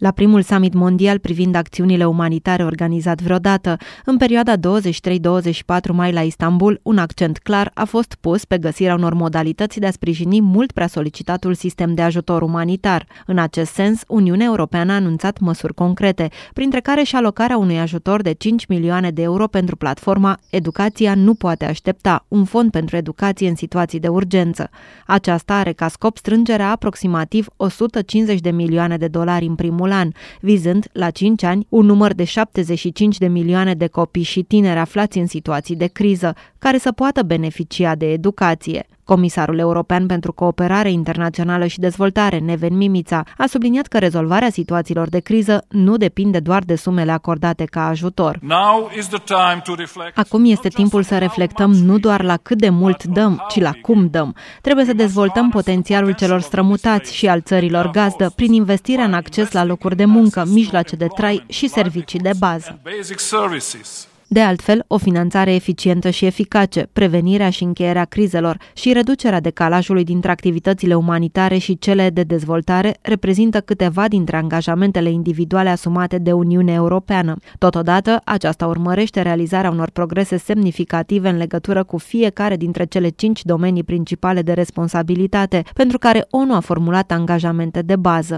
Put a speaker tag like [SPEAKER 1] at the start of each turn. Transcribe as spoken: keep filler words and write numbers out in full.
[SPEAKER 1] La primul summit mondial privind acțiunile umanitare organizat vreodată, în perioada douăzeci și trei douăzeci și patru mai la Istanbul, un accent clar a fost pus pe găsirea unor modalități de a sprijini mult prea solicitatul sistem de ajutor umanitar. În acest sens, Uniunea Europeană a anunțat măsuri concrete, printre care și alocarea unui ajutor de cinci milioane de euro pentru platforma Educația nu poate aștepta, un fond pentru educație în situații de urgență. Aceasta are ca scop strângerea aproximativ o sută cincizeci de milioane de dolari în primul an, vizând la cinci ani un număr de șaptezeci și cinci de milioane de copii și tineri aflați în situații de criză, care să poată beneficia de educație. Comisarul European pentru Cooperare Internațională și Dezvoltare, Neven Mimica, a subliniat că rezolvarea situațiilor de criză nu depinde doar de sumele acordate ca ajutor. Acum este timpul să reflectăm nu doar la cât de mult dăm, ci la cum dăm. Trebuie să dezvoltăm potențialul celor strămutați și al țărilor gazdă prin investirea în acces la locuri de muncă, mijloace de trai și servicii de bază. De altfel, o finanțare eficientă și eficace, prevenirea și încheierea crizelor și reducerea decalajului dintre activitățile umanitare și cele de dezvoltare reprezintă câteva dintre angajamentele individuale asumate de Uniunea Europeană. Totodată, aceasta urmărește realizarea unor progrese semnificative în legătură cu fiecare dintre cele cinci domenii principale de responsabilitate, pentru care ONU a formulat angajamente de bază.